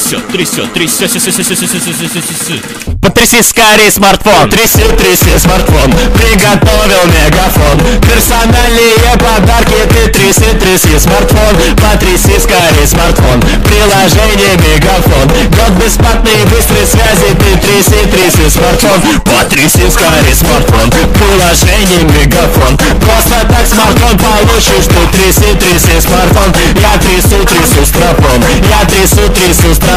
трясет. Потряси скорее смартфон. Тряси смартфон, приготовил мегафон. Персональные подарки, ты тряси смартфон. Потряси скорее смартфон, приложение мегафон. Год бесплатной быстрой связи, ты тряси смартфон. Потряси скорее смартфон, приложение мегафон. Просто так смартфон получишь, ты тряси смартфон. Я трясу стропон, я трясу стропон.